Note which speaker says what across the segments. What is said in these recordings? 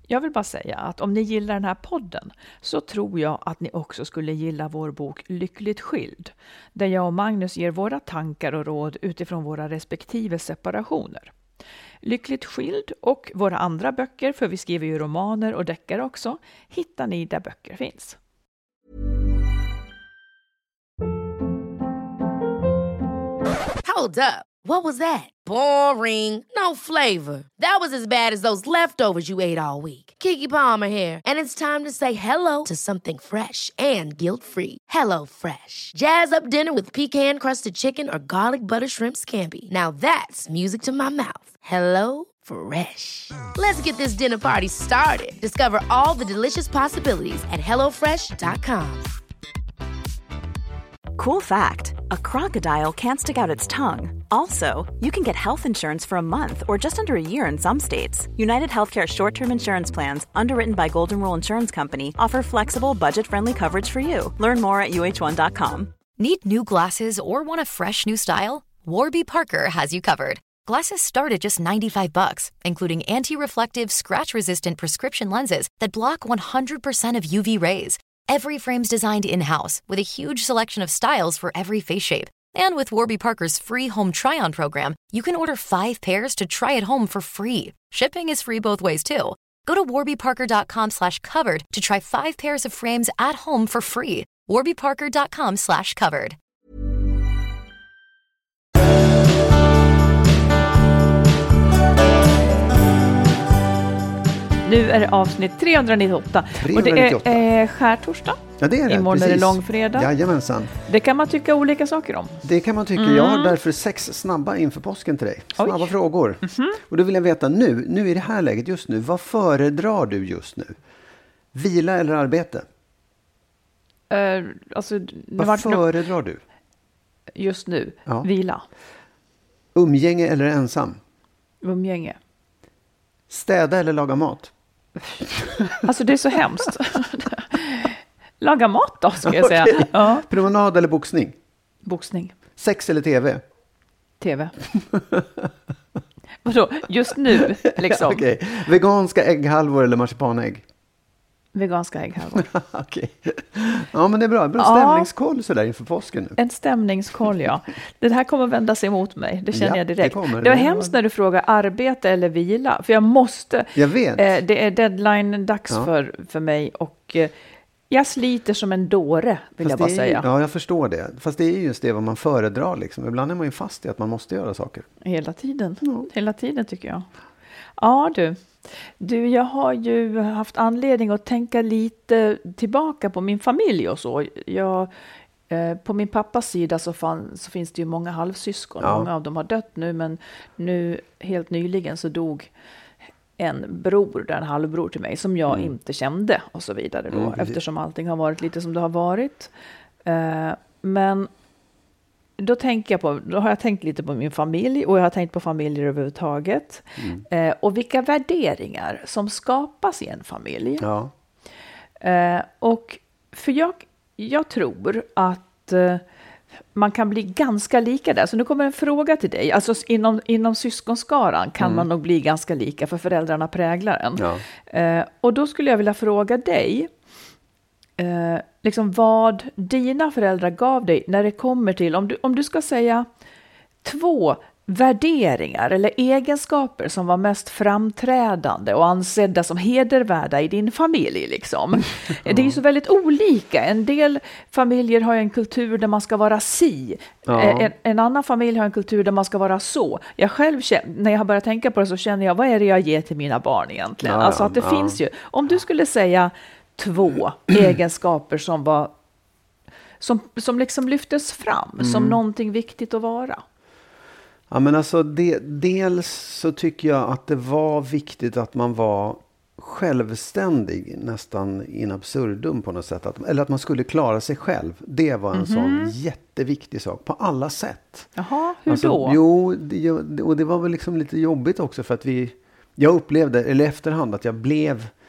Speaker 1: Jag vill bara säga att om ni gillar den här podden så tror jag att ni också skulle gilla vår bok Lyckligt skild, där jag och Magnus ger våra tankar och råd utifrån våra respektive separationer. Lyckligt skild och våra andra böcker, för vi skriver ju romaner och deckare också, hittar ni där böcker finns.
Speaker 2: Hold up. What was that? Boring. No flavor. That was as bad as those leftovers you ate all week. Keke Palmer here, and it's time to say hello to something fresh and guilt-free. Hello Fresh. Jazz up dinner with pecan-crusted chicken or garlic butter shrimp scampi. Now that's music to my mouth. Hello Fresh. Let's get this dinner party started. Discover all the delicious possibilities at hellofresh.com.
Speaker 3: Cool fact, a crocodile can't stick out its tongue. Also, you can get health insurance for a month or just under a year in some states. United Healthcare short-term insurance plans, underwritten by Golden Rule Insurance Company, offer flexible, budget-friendly coverage for you. Learn more at uh1.com.
Speaker 4: Need new glasses or want a fresh new style? Warby Parker has you covered. Glasses start at just $95, including anti-reflective, scratch-resistant prescription lenses that block 100% of UV rays. Every frame's designed in-house with a huge selection of styles for every face shape. And with Warby Parker's free home try-on program, you can order 5 pairs to try at home for free. Shipping is free both ways too. Go to warbyparker.com/covered to try 5 pairs of frames at home for free. warbyparker.com/covered.
Speaker 1: Nu är det avsnitt 398. Och det är skärtorsdag.
Speaker 5: Ja, det är det.
Speaker 1: Imorgon är det långfredag.
Speaker 5: Jajamensan.
Speaker 1: Det kan man tycka olika saker om.
Speaker 5: Det kan man tycka. Jag har därför 6 snabba inför påsken till dig. Snabba frågor. Och då vill jag veta nu i det här läget just nu. Vad föredrar du just nu? Vila eller arbete?
Speaker 1: Vad
Speaker 5: föredrar du?
Speaker 1: Just nu? Ja. Vila.
Speaker 5: Umgänge eller ensam?
Speaker 1: Umgänge.
Speaker 5: Städa eller laga mat?
Speaker 1: Alltså det är så hemskt. Laga mat då, ska jag säga.
Speaker 5: Okay.
Speaker 1: Ja.
Speaker 5: Promenad eller boxning?
Speaker 1: Boxning.
Speaker 5: Sex eller tv?
Speaker 1: TV. Vadå? Just nu, liksom.
Speaker 5: Okay. Veganska ägghalvor eller marsipanägg?
Speaker 1: Veganska ägghalvor.
Speaker 5: Okej. Ja, men det är bra. Bra stämningskoll så där inför påsken nu.
Speaker 1: En stämningskoll, ja. Det här kommer vända sig emot mig. Det känner jag direkt.
Speaker 5: Det
Speaker 1: var hemskt när du frågar arbete eller vila. För jag måste.
Speaker 5: Jag vet.
Speaker 1: Det är deadline-dags för mig. Och jag sliter som en dåre, vill jag bara säga.
Speaker 5: Ja, jag förstår det. Fast det är just det vad man föredrar. Liksom. Ibland är man ju fast i att man måste göra saker.
Speaker 1: Hela tiden. Hela tiden tycker jag. Ja, du, jag har ju haft anledning att tänka lite tillbaka på min familj och så. På min pappas sida så finns det ju många halvsyskon. Ja. Många av dem har dött nu, men nu helt nyligen så dog en bror, en halvbror till mig, som jag inte kände och så vidare då, eftersom allting har varit lite som det har varit. Men då har jag tänkt lite på min familj, och jag har tänkt på familjer överhuvudtaget. Och vilka värderingar som skapas i en familj. Ja. Och för jag tror att man kan bli ganska lika där. Så nu kommer en fråga till dig. Alltså inom syskonskaran kan man nog bli ganska lika, för föräldrarna präglar en. Ja. Och då skulle jag vilja fråga dig, liksom vad dina föräldrar gav dig när det kommer till, om du ska säga 2 värderingar eller egenskaper som var mest framträdande och ansedda som hedervärda i din familj liksom. Det är ju så väldigt olika. En del familjer har en kultur där man ska vara en annan familj har en kultur där man ska vara så. Jag själv, när jag har börjat tänka på det, så känner jag, vad är det jag ger till mina barn egentligen? Alltså att det finns ju, om du skulle säga 2 egenskaper som liksom lyftes fram som någonting viktigt att vara.
Speaker 5: Ja, men alltså dels så tycker jag att det var viktigt att man var självständig, nästan in absurdum på något sätt. Eller att man skulle klara sig själv. Det var en sån jätteviktig sak på alla sätt.
Speaker 1: Jaha, hur då?
Speaker 5: Jo, och det var väl liksom lite jobbigt också, för att jag upplevde, eller efterhand, att jag blev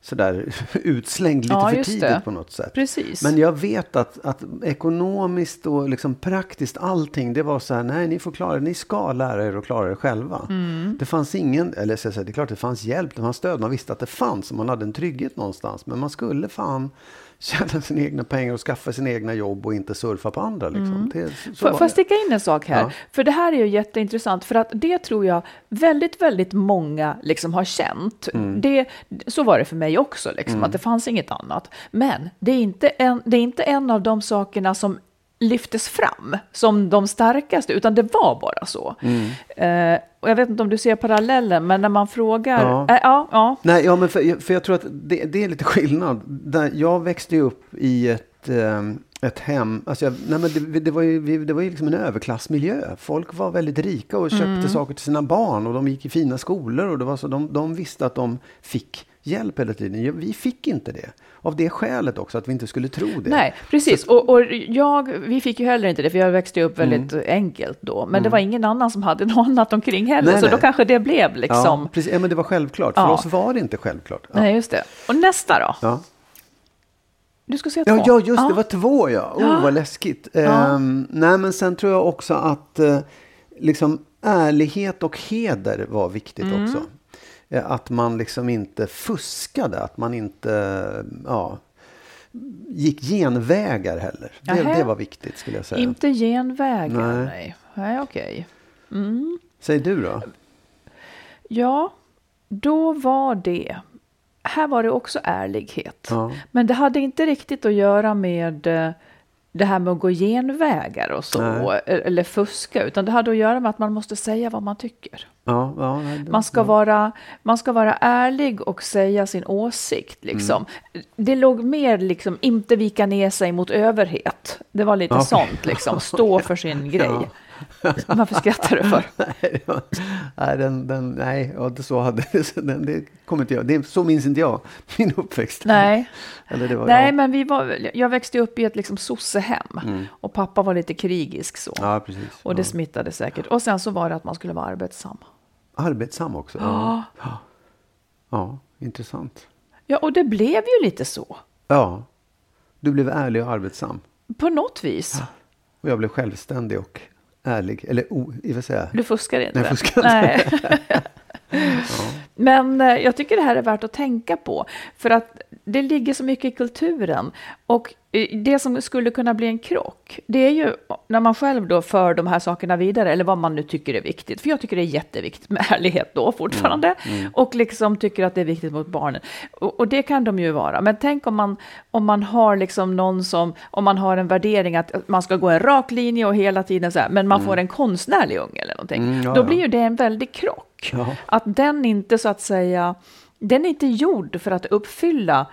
Speaker 5: sådär utslängd lite för tidigt på något sätt.
Speaker 1: Precis.
Speaker 5: Men jag vet att ekonomiskt och liksom praktiskt allting, det var så här, nej, ni får klara det, ni ska lära er att klara det själva. Det fanns ingen, eller så det är klart det fanns hjälp, det fanns stöd, man visste att det fanns och man hade en trygghet någonstans, men man skulle fan tjäna sina egna pengar och skaffa sina egna jobb och inte surfa på andra. Liksom.
Speaker 1: Får jag sticka in en sak här? Ja. För det här är ju jätteintressant, för att det tror jag väldigt, väldigt många liksom har känt. Så var det för mig också, liksom, att det fanns inget annat. Men det är inte en av de sakerna som lyftes fram som de starkaste, utan det var bara så. Och jag vet inte om du ser parallellen, men när man frågar...
Speaker 5: Nej, men för jag tror att det är lite skillnad. Jag växte upp i ett hem, alltså det var ju liksom en överklassmiljö. Folk var väldigt rika och köpte saker till sina barn och de gick i fina skolor och det var så de visste att de fick hjälp hela tiden. Vi fick inte det. Av det skälet också, att vi inte skulle tro det.
Speaker 1: Nej, precis. Och vi fick ju heller inte det, för jag växte upp väldigt enkelt då. Men det var ingen annan som hade något annat omkring heller. Nej. Så då kanske det blev liksom...
Speaker 5: Ja, precis. Ja, men det var självklart. För oss var det inte självklart. Ja.
Speaker 1: Nej, just det. Och nästa då?
Speaker 5: Ja.
Speaker 1: Du ska säga 2.
Speaker 5: Ja, just det. var 2, ja. Vad läskigt. Nej, men sen tror jag också att liksom ärlighet och heder var viktigt också. Att man liksom inte fuskade, att man inte gick genvägar heller. Det var viktigt, skulle jag säga.
Speaker 1: Inte genvägar, nej okej.
Speaker 5: Säg du då?
Speaker 1: Ja, då var det... Här var det också ärlighet.
Speaker 5: Ja.
Speaker 1: Men det hade inte riktigt att göra med det här med att gå genvägar och så. Eller fuska. Utan det hade att göra med att man måste säga vad man tycker. Man ska vara ärlig och säga sin åsikt. Liksom. Det låg mer liksom, inte vika ner sig mot överhet. Det var lite sånt. Liksom, stå för sin grej. Varför skrattar du för?
Speaker 5: Det kommer inte jag. Så minns inte jag min uppväxt.
Speaker 1: Nej, men jag växte upp i ett liksom sossehem. Och pappa var lite krigisk så.
Speaker 5: Ja, precis.
Speaker 1: Och det smittade säkert. Och sen så var det att man skulle vara arbetsam.
Speaker 5: Arbetsam också? Ja, intressant.
Speaker 1: Ja, och det blev ju lite så.
Speaker 5: Ja, du blev ärlig och arbetsam.
Speaker 1: På något vis.
Speaker 5: Och jag blev självständig och ärlig. Eller, jag vill säga.
Speaker 1: Du fuskar inte.
Speaker 5: Nej, jag fuskar inte.
Speaker 1: Men jag tycker det här är värt att tänka på. För att det ligger så mycket i kulturen. Och det som skulle kunna bli en krock, det är ju när man själv då för de här sakerna vidare, eller vad man nu tycker är viktigt. För jag tycker det är jätteviktigt med ärlighet då fortfarande. Och liksom tycker att det är viktigt mot barnen. Och det kan de ju vara. Men tänk om man har liksom någon om man har en värdering att man ska gå en rak linje och hela tiden så här, men man får en konstnärlig unge eller någonting. Då blir ju det en väldig krock. Ja. Att den inte så att säga, den är inte gjord för att uppfylla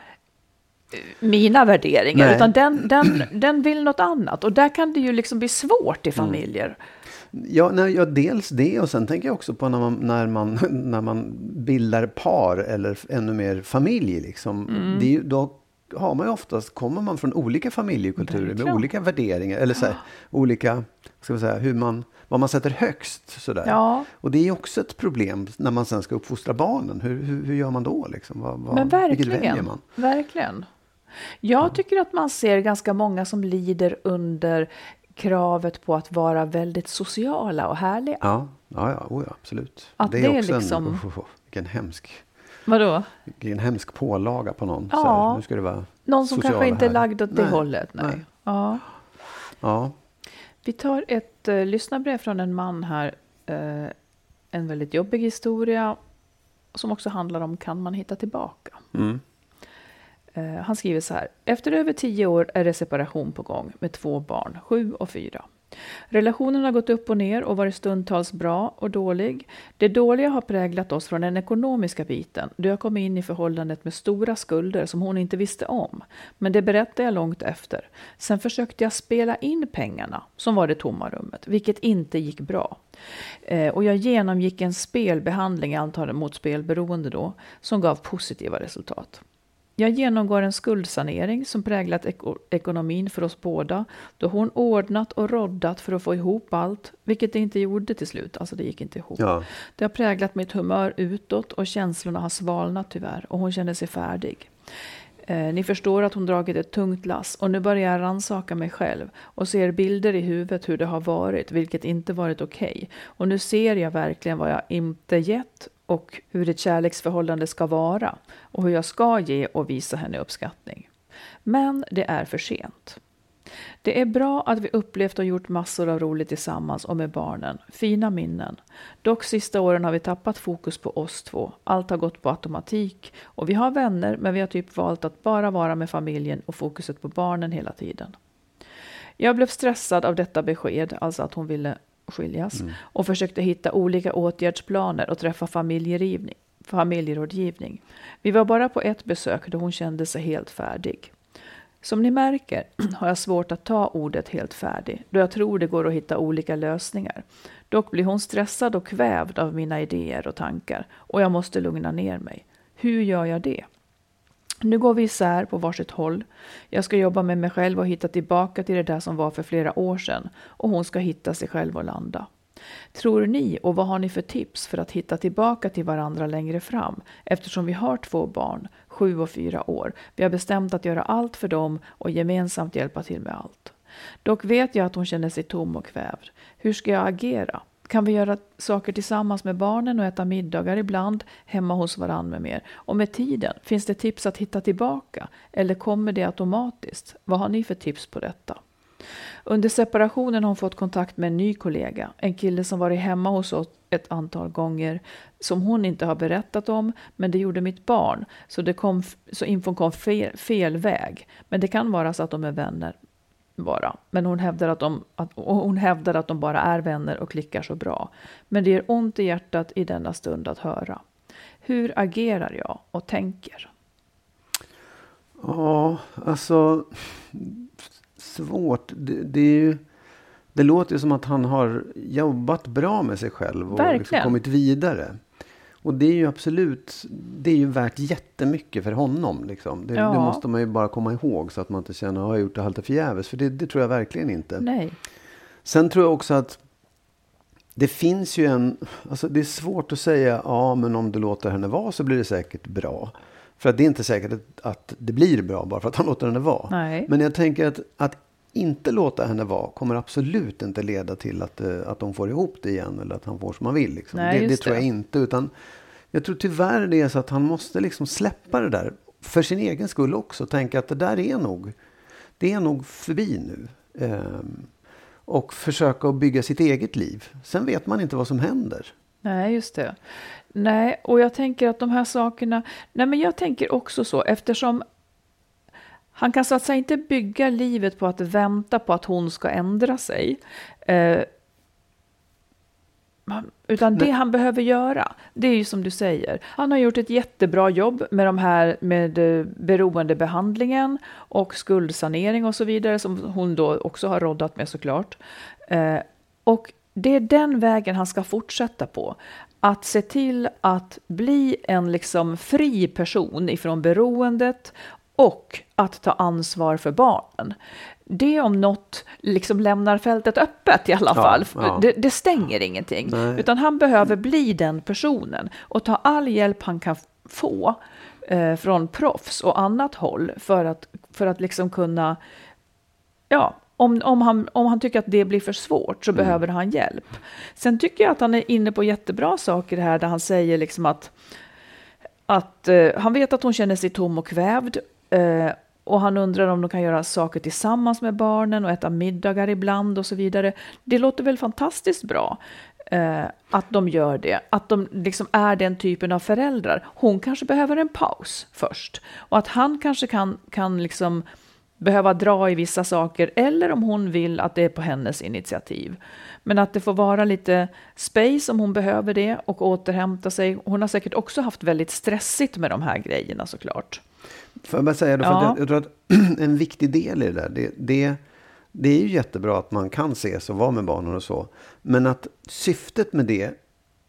Speaker 1: mina värderingar. Nej. Utan den vill något annat. Och där kan det ju liksom bli svårt i familjer.
Speaker 5: Ja, dels det, och sen tänker jag också på när man bildar par eller ännu mer familj liksom. Då har man ju oftast, kommer man från olika familjekulturer med olika värderingar eller så här, olika, ska vi säga, vad man sätter högst sådär. Ja. Och det är också ett problem när man sen ska uppfostra barnen. Hur gör man då liksom?
Speaker 1: Men verkligen,
Speaker 5: vilket väljer man?
Speaker 1: Verkligen. Jag tycker att man ser ganska många som lider under kravet på att vara väldigt sociala och härliga.
Speaker 5: Ja, absolut.
Speaker 1: Att det är också liksom...
Speaker 5: vilken hemsk...
Speaker 1: Vadå?
Speaker 5: Vilken hemsk pålaga på någon.
Speaker 1: Ja.
Speaker 5: Så här, nu ska det vara
Speaker 1: någon som kanske inte är lagd åt det hållet. Nej. Ja. Vi tar ett lyssnarbrev från en man här. En väldigt jobbig historia. Som också handlar om, kan man hitta tillbaka? Han skriver så här. Efter över 10 år är det separation på gång med 2 barn, 7 och 4. Relationen har gått upp och ner och varit stundtals bra och dålig. Det dåliga har präglat oss från den ekonomiska biten. Du har kommit in i förhållandet med stora skulder som hon inte visste om. Men det berättade jag långt efter. Sen försökte jag spela in pengarna som var det tomma rummet, vilket inte gick bra. Och jag genomgick en spelbehandling, jag antar mot spelberoende då, som gav positiva resultat. Jag genomgår en skuldsanering som präglat ekonomin för oss båda, då hon ordnat och roddat för att få ihop allt, vilket det inte gjorde till slut. Alltså det gick inte ihop.
Speaker 5: Ja.
Speaker 1: Det har präglat mitt humör utåt och känslorna har svalnat tyvärr och hon känner sig färdig. Ni förstår att hon dragit ett tungt lass och nu börjar jag rannsaka mig själv och ser bilder i huvudet hur det har varit, vilket inte varit okej. Och nu ser jag verkligen vad jag inte gett och hur ett kärleksförhållande ska vara och hur jag ska ge och visa henne uppskattning. Men det är för sent. Det är bra att vi upplevt och gjort massor av roligt tillsammans och med barnen. Fina minnen. Dock sista åren har vi tappat fokus på oss två. Allt har gått på automatik. Och vi har vänner, men vi har typ valt att bara vara med familjen och fokuset på barnen hela tiden. Jag blev stressad av detta besked, alltså att hon ville skiljas. Och försökte hitta olika åtgärdsplaner och träffa familjerådgivning. Vi var bara på ett besök då hon kände sig helt färdig. Som ni märker har jag svårt att ta ordet helt färdig, då jag tror det går att hitta olika lösningar. Dock blir hon stressad och kvävd av mina idéer och tankar och jag måste lugna ner mig. Hur gör jag det? Nu går vi isär på varsitt håll. Jag ska jobba med mig själv och hitta tillbaka till det där som var för flera år sedan och hon ska hitta sig själv och landa. Tror ni och vad har ni för tips för att hitta tillbaka till varandra längre fram? Eftersom vi har 2 barn, 7 och 4 år. Vi har bestämt att göra allt för dem och gemensamt hjälpa till med allt. Dock vet jag att hon känner sig tom och kvävd. Hur ska jag agera? Kan vi göra saker tillsammans med barnen och äta middagar ibland hemma hos varandra med mer? Och med tiden, finns det tips att hitta tillbaka? Eller kommer det automatiskt? Vad har ni för tips på detta? Under separationen har hon fått kontakt med en ny kollega. En kille som varit hemma hos oss ett antal gånger. Som hon inte har berättat om. Men det gjorde mitt barn. Så infon kom fel väg. Men det kan vara så att de är vänner bara. Men hon hävdar att de bara är vänner och klickar så bra. Men det gör ont i hjärtat i denna stund att höra. Hur agerar jag och tänker?
Speaker 5: Ja, alltså... svårt. Det låter ju som att han har jobbat bra med sig själv och liksom kommit vidare. Och det är ju absolut, det är ju värt jättemycket för honom. Liksom. Det måste man ju bara komma ihåg så att man inte känner att jag har gjort det halta förgäves. För det tror jag verkligen inte.
Speaker 1: Nej.
Speaker 5: Sen tror jag också att det finns ju alltså det är svårt att säga, men om du låter henne vara så blir det säkert bra. För att det är inte säkert att det blir bra bara för att han låter henne vara.
Speaker 1: Nej.
Speaker 5: Men jag tänker att inte låta henne vara kommer absolut inte leda till att de får ihop det igen. Eller att han får som han vill. Liksom.
Speaker 1: Nej,
Speaker 5: det tror jag inte. Utan jag tror tyvärr det är så att han måste liksom släppa det där. För sin egen skull också. Tänka att det där är nog förbi nu. Och försöka att bygga sitt eget liv. Sen vet man inte vad som händer.
Speaker 1: Nej, just det. Nej, och jag tänker att de här sakerna... Nej, men jag tänker också så, eftersom han kan så att säga inte bygga livet på att vänta på att hon ska ändra sig. Utan det han behöver göra, det är ju som du säger. Han har gjort ett jättebra jobb med beroendebehandlingen och skuldsanering och så vidare, som hon då också har roddat med såklart. Och det är den vägen han ska fortsätta på. Att se till att bli en liksom fri person ifrån beroendet och att ta ansvar för barnen. Det om något liksom lämnar fältet öppet i alla fall. Ja. Det stänger ingenting. Nej. Utan han behöver bli den personen och ta all hjälp han kan få från proffs och annat håll för att liksom kunna... Ja, om han tycker att det blir för svårt så behöver han hjälp. Sen tycker jag att han är inne på jättebra saker här där han säger liksom att han vet att hon känner sig tom och kvävd och han undrar om de kan göra saker tillsammans med barnen och äta middagar ibland och så vidare. Det låter väl fantastiskt bra att de gör det. Att de liksom är den typen av föräldrar. Hon kanske behöver en paus först och att han kanske kan liksom behöva dra i vissa saker eller om hon vill att det är på hennes initiativ. Men att det får vara lite space om hon behöver det och återhämta sig. Hon har säkert också haft väldigt stressigt med de här grejerna såklart.
Speaker 5: Får jag bara säga då, för jag tror att en viktig del i det där, det är ju jättebra att man kan ses och vara med barnen och så. Men att syftet med det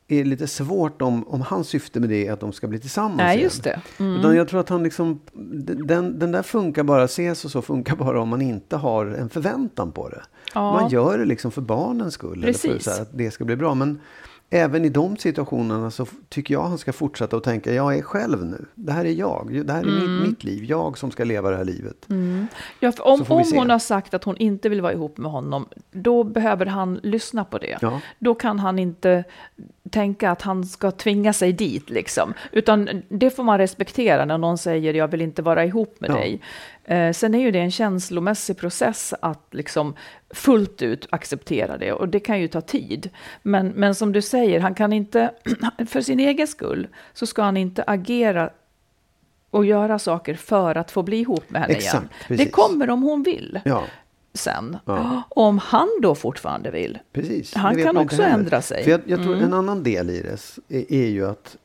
Speaker 5: är lite svårt om hans syfte med det är att de ska bli tillsammans.
Speaker 1: Nej,
Speaker 5: igen.
Speaker 1: just det.
Speaker 5: Utan jag tror att han liksom, den där funkar bara, ses och så funkar bara om man inte har en förväntan på det.
Speaker 1: Ja.
Speaker 5: Man gör det liksom för barnens skull.
Speaker 1: Precis.
Speaker 5: Eller för så här, att det ska bli bra. Men även i de situationerna så tycker jag han ska fortsätta att tänka, jag är själv nu. Det här är jag. Det här är mitt liv. Jag som ska leva det här livet.
Speaker 1: Ja, för om hon har sagt att hon inte vill vara ihop med honom, då behöver han lyssna på det.
Speaker 5: Ja.
Speaker 1: Då kan han inte tänka att han ska tvinga sig dit liksom. Utan det får man respektera när någon säger jag vill inte vara ihop med dig. Sen är ju det en känslomässig process att liksom fullt ut acceptera det. Och det kan ju ta tid. Men som du säger, han kan inte, för sin egen skull, så ska han inte agera och göra saker för att få bli ihop med henne igen.
Speaker 5: Precis.
Speaker 1: Det kommer om hon vill.
Speaker 5: Ja.
Speaker 1: Sen. Om han då fortfarande vill.
Speaker 5: Precis.
Speaker 1: Han kan också ändra sig.
Speaker 5: För jag tror en annan del i det är ju att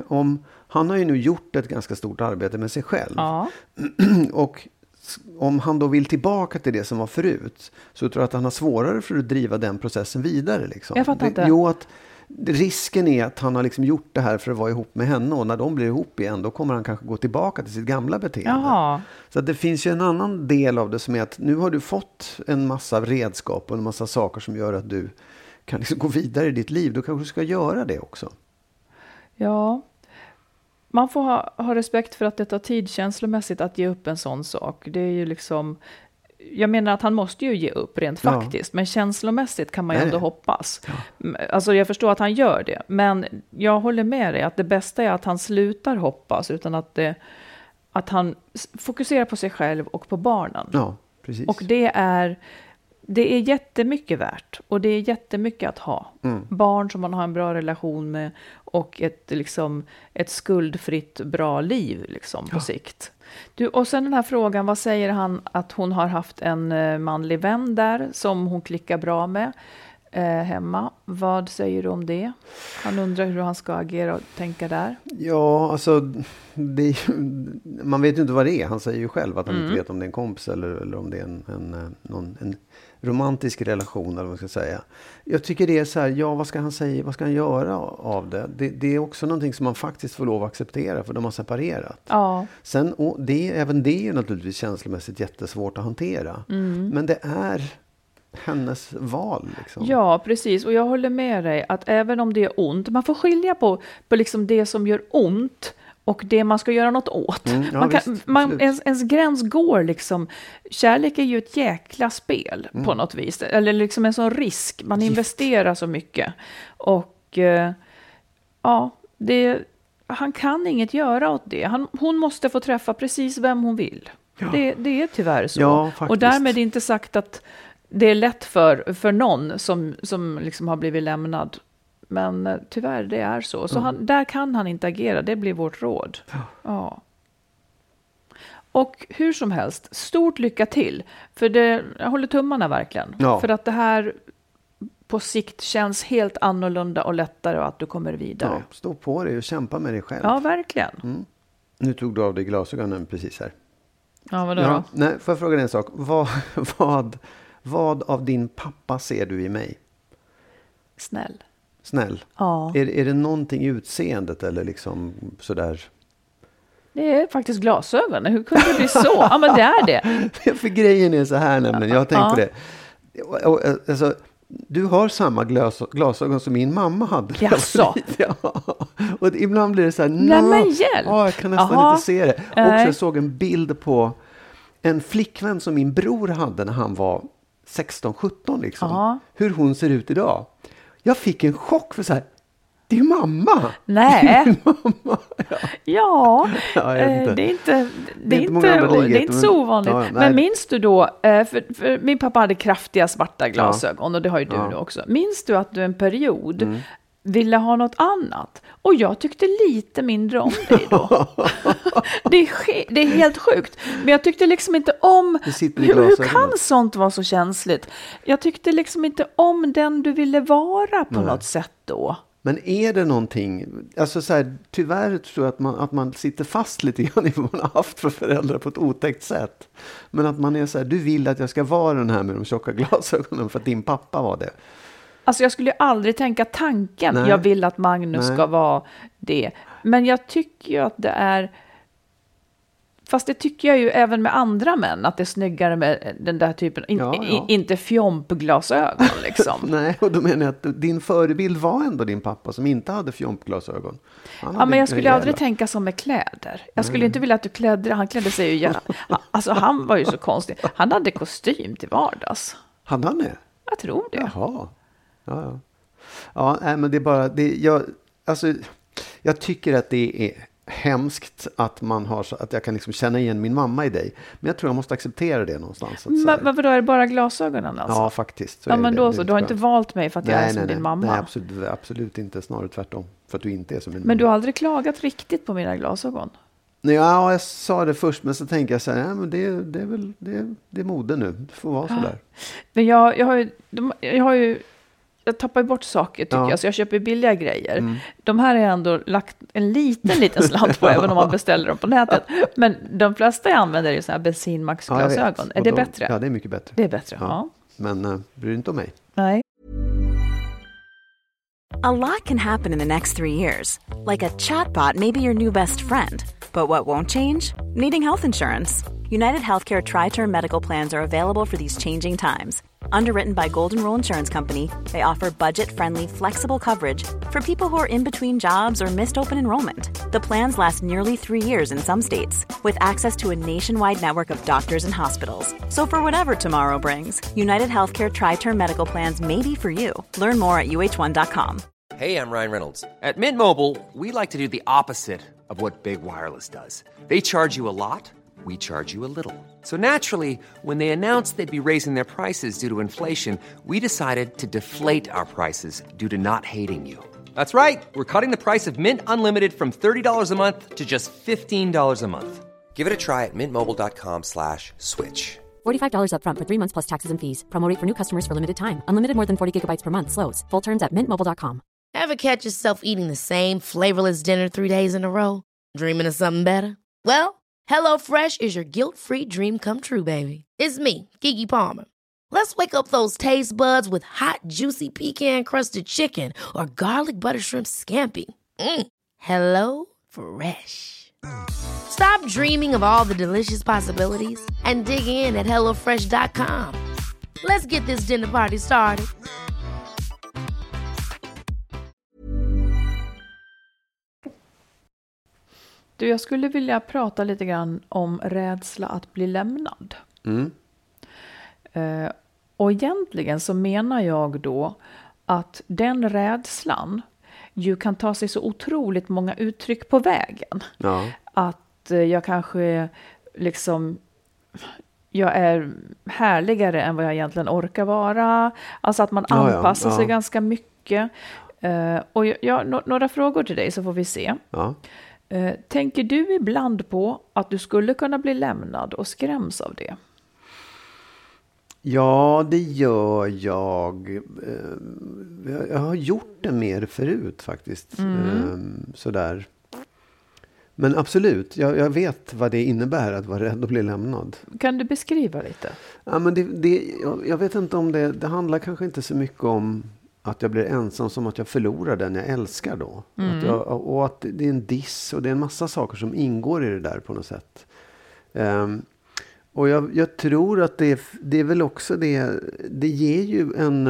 Speaker 5: han har ju nu gjort ett ganska stort arbete med sig själv.
Speaker 1: Ja.
Speaker 5: Och om han då vill tillbaka till det som var förut, så tror jag att han har svårare för att driva den processen vidare. Liksom.
Speaker 1: Jag fattar inte.
Speaker 5: Jo, att risken är att han har liksom gjort det här för att vara ihop med henne, och när de blir ihop igen då kommer han kanske gå tillbaka till sitt gamla beteende.
Speaker 1: Jaha.
Speaker 5: Så att det finns ju en annan del av det som är att nu har du fått en massa redskap och en massa saker som gör att du kan liksom gå vidare i ditt liv. Då kanske du ska göra det också.
Speaker 1: Ja. Man får ha respekt för att det tar tid känslomässigt att ge upp en sån sak. Det är ju liksom, jag menar att han måste ju ge upp rent faktiskt. Men känslomässigt kan man ju ändå hoppas. Ja. Alltså jag förstår att han gör det. Men jag håller med dig att det bästa är att han slutar hoppas. Utan att han fokuserar på sig själv och på barnen. Ja, precis. Och det är jättemycket värt. Och det är jättemycket att ha. Barn som man har en bra relation med. Och ett skuldfritt bra liv liksom, på sikt. Och sen den här frågan, vad säger han att hon har haft en manlig vän där som hon klickar bra med hemma. Vad säger du om det? Han undrar hur han ska agera och tänka där. Ja,
Speaker 5: alltså man vet ju inte vad det är. Han säger ju själv att han inte vet om det är en kompis eller om det är en romantisk relation eller vad man ska säga. Jag tycker det är så här, vad ska han säga? Vad ska han göra av det? Det är också någonting som man faktiskt får lov att acceptera, för de har separerat. Ja. Sen, även det är naturligtvis känslomässigt jättesvårt att hantera. Men det är hennes val. Liksom.
Speaker 1: Ja, precis. Och jag håller med dig att även om det är ont, man får skilja på liksom det som gör ont och det man ska göra något åt. Ens gräns går liksom. Kärlek är ju ett jäkla spel på något vis. Eller liksom en sån risk. Man investerar så mycket. Och han kan inget göra åt det. Hon måste få träffa precis vem hon vill. Ja. Det är tyvärr så. Ja, och därmed inte sagt att det är lätt för någon som liksom har blivit lämnad. Men tyvärr, det är så. Så där kan han inte agera. Det blir vårt råd. Ja. Och hur som helst, stort lycka till. För jag håller tummarna verkligen. Ja. För att det här på sikt känns helt annorlunda och lättare och att du kommer vidare.
Speaker 5: Ja, stå på dig och kämpa med dig själv.
Speaker 1: Ja, verkligen.
Speaker 5: Nu tog du av dig glasögonen precis här.
Speaker 1: Ja, vadå då?
Speaker 5: Nej, får jag fråga dig en sak? Vad av din pappa ser du i mig? Snäll? Ja. Är det någonting i utseendet eller liksom sådär?
Speaker 1: Det är faktiskt glasögon. Hur kunde det bli så? Ja, men det är det.
Speaker 5: För grejen är så här nämligen. Jag har tänkt på det. Alltså, du har samma glasögon som min mamma hade.
Speaker 1: Jaså?
Speaker 5: Ja. Och ibland blir det så här.
Speaker 1: Nej, men hjälp.
Speaker 5: Jag kan nästan inte se det. Och jag såg en bild på en flickvän som min bror hade när han var 16-17 liksom. Hur hon ser ut idag. Jag fick en chock för så här. Det är mamma.
Speaker 1: Nej.
Speaker 5: Mamma.
Speaker 1: Ja. Det är inte så ovanligt. Ja, men minns du då, för min pappa hade kraftiga svarta glasögon och det har ju du nu också. Minns du att du en period ville ha något annat? Och jag tyckte lite mindre om dig då. Det är helt sjukt. Men jag tyckte liksom inte om... Hur kan sånt vara så känsligt? Jag tyckte liksom inte om den du ville vara på något sätt då.
Speaker 5: Men är det någonting... Alltså så här, tyvärr tror jag att man sitter fast lite grann i vad man har haft för föräldrar på ett otäckt sätt. Men att man är så här, du vill att jag ska vara den här med de tjocka glasögonen för att din pappa var det.
Speaker 1: Alltså jag skulle ju aldrig tänka tanken.
Speaker 5: Nej.
Speaker 1: Jag vill att Magnus ska vara det. Men jag tycker ju att det är... Fast det tycker jag ju även med andra män. Att det är snyggare med den där typen. Inte fjompglasögon liksom.
Speaker 5: Nej, och då menar jag att din förebild var ändå din pappa som inte hade fjompglasögon.
Speaker 1: Ja, men jag skulle aldrig tänka som med kläder. Jag skulle inte vilja att du klädde. Han klädde sig ju gärna. Alltså han var ju så konstig. Han hade kostym till vardags.
Speaker 5: Hade han det?
Speaker 1: Jag tror det.
Speaker 5: Jaha. Ja. Ja, nej, men det är bara... jag tycker att det är hemskt att man har så, att jag kan liksom känna igen min mamma i dig. Men jag tror jag måste acceptera det någonstans.
Speaker 1: Men vadå, är det bara glasögonen alltså?
Speaker 5: Ja, faktiskt.
Speaker 1: Ja, men då så. Du har inte valt mig för att jag är som din mamma?
Speaker 5: Nej, absolut inte. Snarare tvärtom. För att du inte är som min mamma.
Speaker 1: Men du har aldrig klagat riktigt på mina glasögon?
Speaker 5: Nej, ja, jag sa det först, men så tänker jag så här, nej, men det är väl det är mode nu. Det får vara så där.
Speaker 1: Men jag tappar ju bort saker tycker jag, så jag köper billiga grejer. De här är ändå lagt en liten slant på, även om man beställer dem på nätet. Men de flesta jag använder är ju så här bensinmaxglasögon. Är det bättre?
Speaker 5: Ja, det är mycket bättre.
Speaker 1: Det är bättre, ja.
Speaker 5: Men bryr dig inte om mig.
Speaker 1: Nej.
Speaker 3: A lot can happen in the next 3 years. Like a chatbot may be your new best friend. But what won't change? Needing health insurance. United Healthcare Tri-Term Medical Plans are available for these changing times. Underwritten by Golden Rule Insurance Company, they offer budget-friendly, flexible coverage for people who are in between jobs or missed open enrollment. The plans last nearly 3 years in some states, with access to a nationwide network of doctors and hospitals. So for whatever tomorrow brings, United Healthcare Tri-Term Medical Plans may be for you. Learn more at uh1.com.
Speaker 6: Hey, I'm Ryan Reynolds. At Mint Mobile, we like to do the opposite of what Big Wireless does. They charge you a lot. We charge you a little. So naturally, when they announced they'd be raising their prices due to inflation, we decided to deflate our prices due to not hating you. That's right. We're cutting the price of Mint Unlimited from $30 a month to just $15 a month. Give it a try at mintmobile.com/switch.
Speaker 7: $45 up front for 3 months plus taxes and fees. Promo rate for new customers for limited time. Unlimited more than 40 gigabytes per month. Slows full terms at mintmobile.com.
Speaker 2: Ever catch yourself eating the same flavorless dinner 3 days in a row? Dreaming of something better? Well, HelloFresh is your guilt-free dream come true, baby. It's me, Keke Palmer. Let's wake up those taste buds with hot, juicy pecan-crusted chicken or garlic butter shrimp scampi. Hello Fresh. Stop dreaming of all the delicious possibilities and dig in at HelloFresh.com. Let's get this dinner party started.
Speaker 1: Du, jag skulle vilja prata lite grann om rädsla att bli lämnad. Och egentligen så menar jag då att den rädslan ju kan ta sig så otroligt många uttryck på vägen.
Speaker 5: Ja.
Speaker 1: Att jag kanske liksom... Jag är härligare än vad jag egentligen orkar vara. Alltså att man anpassar sig ganska mycket. Och några frågor till dig så får vi se.
Speaker 5: Ja.
Speaker 1: Tänker du ibland på att du skulle kunna bli lämnad och skräms av det?
Speaker 5: Ja, det gör jag. Jag har gjort det mer förut faktiskt. Sådär. Men absolut, jag vet vad det innebär att vara rädd att bli lämnad. Kan
Speaker 1: du beskriva lite?
Speaker 5: Ja, men jag vet inte om det handlar kanske inte så mycket om att jag blir ensam som att jag förlorar den jag älskar då. Och att det är en diss och det är en massa saker som ingår i det där på något sätt. Och jag tror att det är väl också det ger ju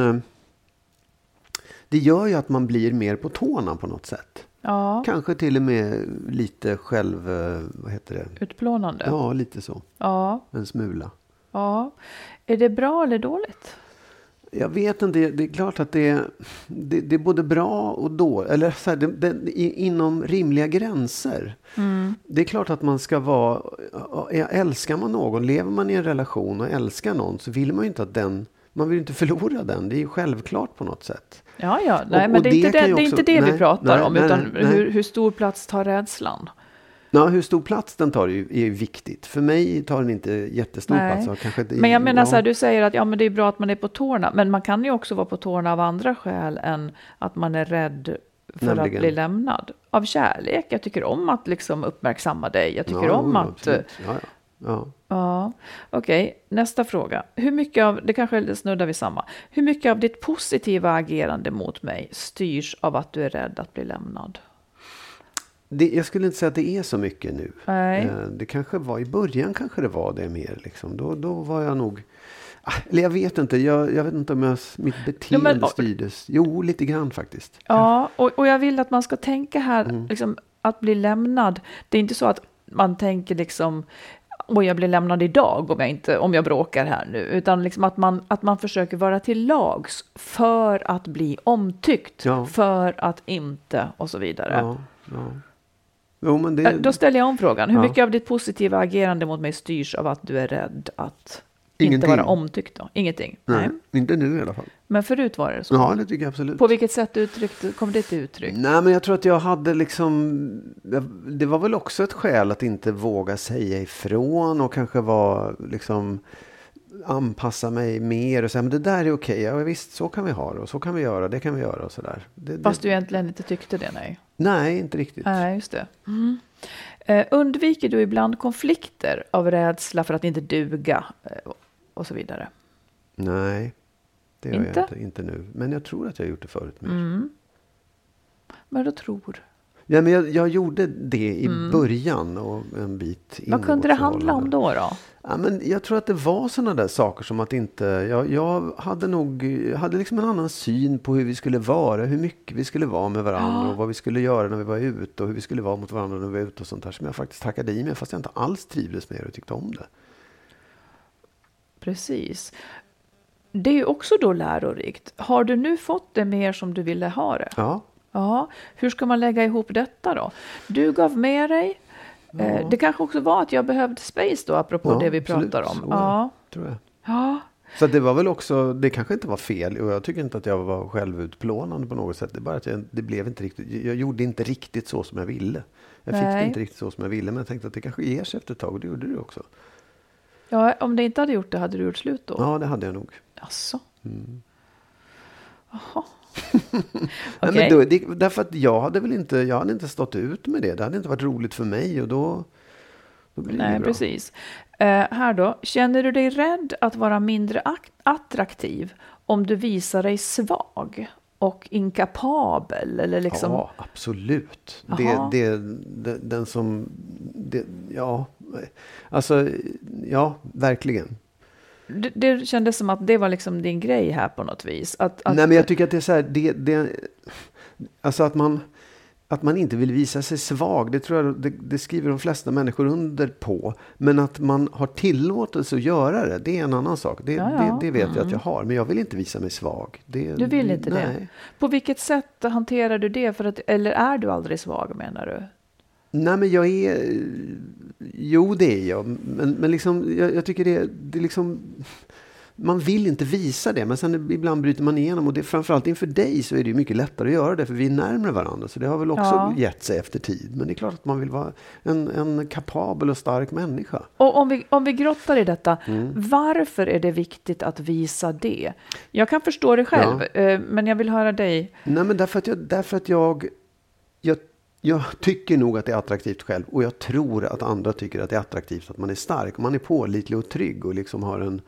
Speaker 5: det gör ju att man blir mer på tårna på något sätt.
Speaker 1: Ja.
Speaker 5: Kanske till och med lite vad heter det?
Speaker 1: Utplånande.
Speaker 5: Ja, lite så.
Speaker 1: Ja.
Speaker 5: En smula.
Speaker 1: Ja. Är det bra eller dåligt?
Speaker 5: Jag vet inte, det är klart att det är både bra och dåligt. Eller så här, inom rimliga gränser. Det är klart att man ska vara... Älskar man någon, lever man i en relation och älskar någon, så vill man ju inte att man vill inte förlora den. Det är ju självklart på något sätt.
Speaker 1: Ja. Nej, men det är inte det vi pratar om. Utan hur stor plats tar rädslan?
Speaker 5: Ja, hur stor plats den tar är viktigt. För mig tar den inte jättestor plats.
Speaker 1: Men jag menar så här, du säger att men det är bra att man är på tårna. Men man kan ju också vara på tårna av andra skäl än att man är rädd för att bli lämnad. Av kärlek. Jag tycker om att liksom uppmärksamma dig. Jag tycker om att...
Speaker 5: Ja.
Speaker 1: Ja, okej. Nästa fråga. Hur mycket av, det kanske snuddar vid samma. Hur mycket av ditt positiva agerande mot mig styrs av att du är rädd att bli lämnad?
Speaker 5: Jag skulle inte säga att det är så mycket nu.
Speaker 1: Nej.
Speaker 5: Det kanske var i början, kanske det var det mer. Liksom. Då var jag nog... Eller jag vet inte. Jag vet inte om mitt beteende styrdes. Jo, lite grann faktiskt.
Speaker 1: Ja, och jag vill att man ska tänka här, liksom, att bli lämnad. Det är inte så att man tänker liksom, jag blir lämnad idag om jag bråkar här nu. Utan liksom att man försöker vara till lags för att bli omtyckt. Ja. För att inte, och så vidare.
Speaker 5: Ja. Jo, men
Speaker 1: då ställer jag om frågan. Hur mycket av ditt positiva agerande mot mig styrs av att du är rädd att inte vara omtyckt då? Ingenting?
Speaker 5: Nej, inte nu i alla fall.
Speaker 1: Men förut var det så?
Speaker 5: Ja, det tycker jag absolut.
Speaker 1: På vilket sätt kom det till uttryck?
Speaker 5: Nej, men jag tror att jag hade liksom... Det var väl också ett skäl att inte våga säga ifrån och kanske liksom anpassa mig mer och säga, men det där är okej. Ja, visst, så kan vi ha det och så kan vi göra, det kan vi göra och sådär.
Speaker 1: Fast du egentligen inte tyckte det, nej?
Speaker 5: Nej, inte riktigt.
Speaker 1: Nej, just det. Undviker du ibland konflikter av rädsla för att inte duga och så vidare?
Speaker 5: Nej, det gör jag inte nu. Men jag tror att jag har gjort det förut.
Speaker 1: Men du tror?
Speaker 5: Ja, men jag gjorde det i början och en bit in.
Speaker 1: Vad kunde det handla om då?
Speaker 5: Ja, men jag tror att det var sådana där saker som att inte... Jag hade liksom en annan syn på hur vi skulle vara, hur mycket vi skulle vara med varandra och vad vi skulle göra när vi var ute och hur vi skulle vara mot varandra när vi var ute och sånt där som jag faktiskt tackade i mig fast jag inte alls trivdes med och tyckte om det.
Speaker 1: Precis. Det är ju också då lärorikt. Har du nu fått det mer som du ville ha det?
Speaker 5: Ja.
Speaker 1: Ja. Hur ska man lägga ihop detta då? Du gav med dig. Det kanske också var att jag behövde space då, apropå det vi pratar om.
Speaker 5: Ja, tror jag.
Speaker 1: Ja.
Speaker 5: Så det var väl också, det kanske inte var fel och jag tycker inte att jag var självutplånande på något sätt. Det är bara att det blev inte riktigt, jag gjorde inte riktigt så som jag ville. Jag fick det inte riktigt så som jag ville, men jag tänkte att det kanske ger sig efter ett tag och det gjorde du också.
Speaker 1: Ja, om det inte hade gjort det, hade du gjort slut då?
Speaker 5: Ja, det hade jag nog.
Speaker 1: Asså. Jaha.
Speaker 5: Nej, men därför att jag hade inte stått ut med det. Det hade inte varit roligt för mig och då blir det bra.
Speaker 1: Precis. Här då, känner du dig rädd att vara mindre attraktiv om du visar dig svag och inkapabel? Eller liksom...
Speaker 5: Ja, absolut. Verkligen.
Speaker 1: Det kändes som att det var liksom din grej här på något vis.
Speaker 5: Nej, men jag tycker att det är så här, alltså att man inte vill visa sig svag, det tror jag det skriver de flesta människor under på. Men att man har tillåtelse att göra det är en annan sak. Det vet jag att jag har, men jag vill inte visa mig svag.
Speaker 1: Du vill inte det? På vilket sätt hanterar du det? Eller är du aldrig svag, menar du?
Speaker 5: Nej, men jag är... Jo, det är jag. Men liksom, jag tycker det är liksom... Man vill inte visa det, men sen ibland bryter man igenom. Och det, framförallt inför dig så är det mycket lättare att göra det, för vi är närmare varandra. Så det har väl också gett sig efter tid. Men det är klart att man vill vara en kapabel och stark människa. Och
Speaker 1: om vi grottar i detta, varför är det viktigt att visa det? Jag kan förstå det själv, men jag vill höra dig.
Speaker 5: Nej, men därför att jag tycker nog att det är attraktivt själv. Och jag tror att andra tycker att det är attraktivt att man är stark. Man är pålitlig och trygg och liksom har en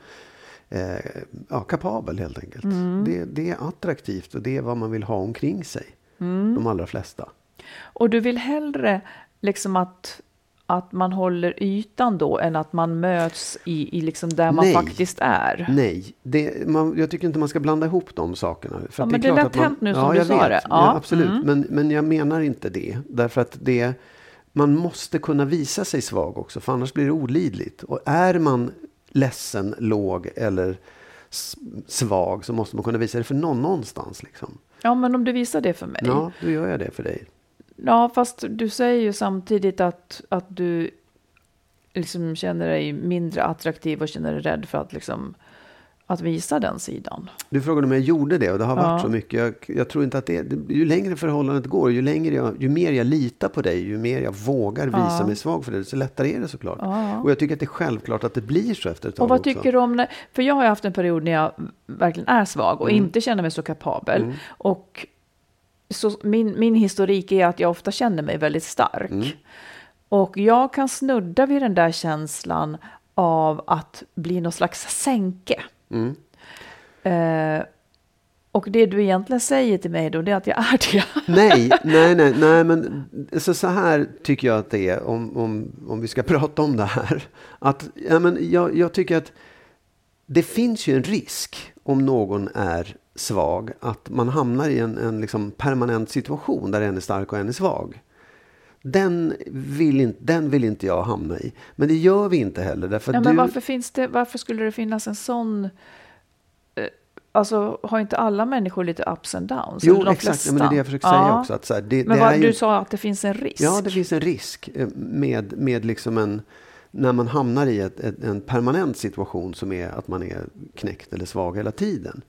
Speaker 5: kapabel helt enkelt. Det är attraktivt och det är vad man vill ha omkring sig. De allra flesta. Och
Speaker 1: du vill hellre liksom att man håller ytan då än att man möts i liksom där man faktiskt är?
Speaker 5: Nej, jag tycker inte man ska blanda ihop de sakerna. För
Speaker 1: men det är lätt hänt nu som du sa det.
Speaker 5: Ja, absolut. Men jag menar inte det. Därför att man måste kunna visa sig svag också, för annars blir det olidligt. Och är man ledsen, låg eller svag så måste man kunna visa det för någon någonstans. Liksom.
Speaker 1: Ja, men om du visar det för mig.
Speaker 5: Ja, då gör jag det för dig.
Speaker 1: Ja, fast du säger ju samtidigt att du liksom känner dig mindre attraktiv och känner dig rädd för att liksom att visa den sidan.
Speaker 5: Du frågade om jag gjorde det och det har varit så mycket. Jag tror inte att ju längre förhållandet går, ju mer jag litar på dig, ju mer jag vågar visa mig svag för det, så lättare är det såklart. Och jag tycker att det är självklart att det blir så efter ett tag.
Speaker 1: Och vad tycker du om för jag har haft en period när jag verkligen är svag och inte känner mig så kapabel. Och så min historik är att jag ofta känner mig väldigt stark. Och jag kan snudda vid den där känslan av att bli någon slags sänke. Och det du egentligen säger till mig då, det är att jag är det.
Speaker 5: Nej, men så här tycker jag att det är om vi ska prata om det här. Att, jag tycker att det finns ju en risk om någon är svag att man hamnar i en liksom permanent situation där en är stark och en är svag. Den vill inte jag hamna i. Men det gör vi inte heller. Därför
Speaker 1: men varför skulle det finnas en sån... Alltså har inte alla människor lite ups and downs?
Speaker 5: Jo, exakt. Men det är det jag försöker säga också. Att så här,
Speaker 1: du sa att det finns en risk.
Speaker 5: Ja, det finns en risk med liksom när man hamnar i en permanent situation som är att man är knäckt eller svag hela tiden.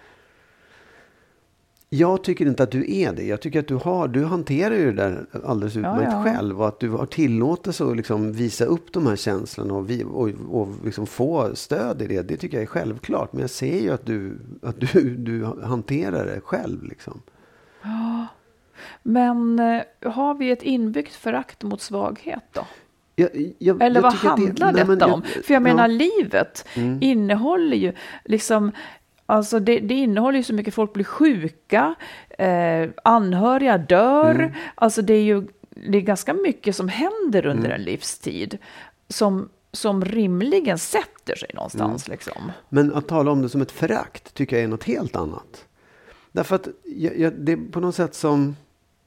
Speaker 5: Jag tycker inte att du är det. Jag tycker att du hanterar ju det där alldeles utmärkt själv. Och att du har tillåtelse att liksom visa upp de här känslorna och liksom få stöd i det. Det tycker jag är självklart. Men jag ser ju att du hanterar det själv. Liksom.
Speaker 1: Ja, men har vi ett inbyggt förakt mot svaghet då? Eller vad handlar detta om? För jag menar, livet innehåller ju liksom... Alltså det innehåller ju så mycket, folk blir sjuka, anhöriga dör. Alltså det är ganska mycket som händer under en livstid som rimligen sätter sig någonstans. Liksom.
Speaker 5: Men att tala om det som ett förakt tycker jag är något helt annat. Därför att det är på något sätt som...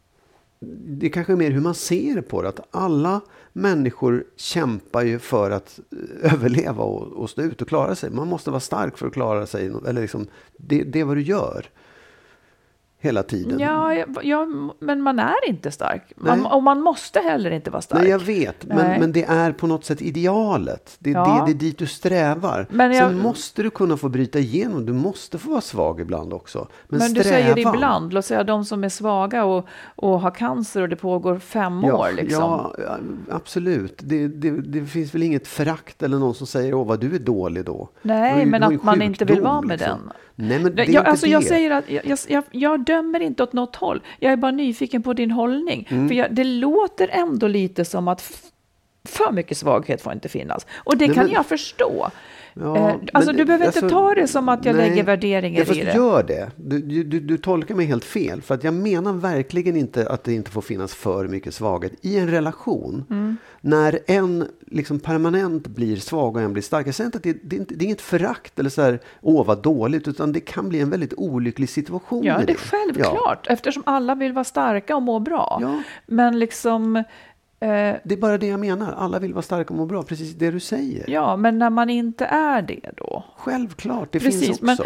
Speaker 5: Det kanske är mer hur man ser på det. Att alla människor kämpar ju för att överleva och stå ut och klara sig. Man måste vara stark för att klara sig. Eller liksom, det är vad du gör. Hela tiden.
Speaker 1: Ja, men man är inte stark. Och man måste heller inte vara stark.
Speaker 5: Nej, jag vet. Men det är på något sätt idealet. Det är dit du strävar. Sen måste du kunna få bryta igenom. Du måste få vara svag ibland också. Men
Speaker 1: du säger ibland. Låt säga de som är svaga och har cancer och det pågår 5 år. Liksom.
Speaker 5: Ja, absolut. Det finns väl inget förakt eller någon som säger vad du är dålig då.
Speaker 1: Nej, men att man inte vill vara med
Speaker 5: liksom.
Speaker 1: Den.
Speaker 5: Nej, men det är inte det.
Speaker 1: Jag säger att jag dömer inte åt något håll. Jag är bara nyfiken på din hållning. För det låter ändå lite som att för mycket svaghet får inte finnas. Och det kan jag förstå.
Speaker 5: Ja,
Speaker 1: du behöver inte ta det som att jag lägger värderingar i det.
Speaker 5: Gör det. Du tolkar mig helt fel. För att jag menar verkligen inte att det inte får finnas för mycket svaghet i en relation. När en liksom permanent blir svag och en blir stark. Jag säger inte att det är inget förakt eller så här, vad dåligt. Utan det kan bli en väldigt olycklig situation.
Speaker 1: Ja, det är självklart. Eftersom alla vill vara starka och må bra. Ja. Men liksom...
Speaker 5: Det är bara det jag menar. Alla vill vara starka och må bra. Precis det du säger.
Speaker 1: Ja, men när man inte är det då?
Speaker 5: Självklart, det finns också.